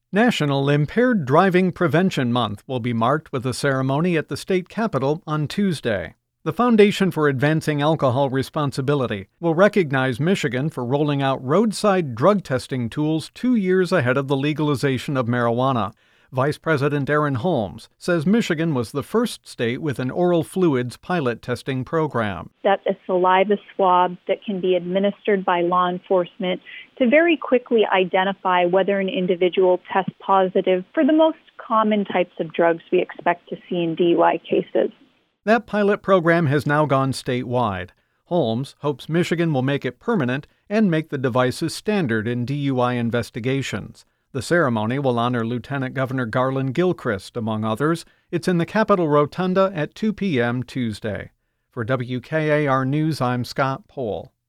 National Impaired Driving Prevention Month will be marked with a ceremony at the state capitol on Tuesday. The Foundation for Advancing Alcohol Responsibility will recognize Michigan for rolling out roadside drug testing tools 2 years ahead of the legalization of marijuana. Vice President Aaron Holmes says Michigan was the first state with an oral fluids pilot testing program. That's a saliva swab that can be administered by law enforcement to very quickly identify whether an individual tests positive for the most common types of drugs we expect to see in DUI cases. That pilot program has now gone statewide. Holmes hopes Michigan will make it permanent and make the devices standard in DUI investigations. The ceremony will honor Lieutenant Governor Garland Gilchrist, among others. It's in the Capitol Rotunda at 2 p.m. Tuesday. For WKAR News, I'm Scott Pohl.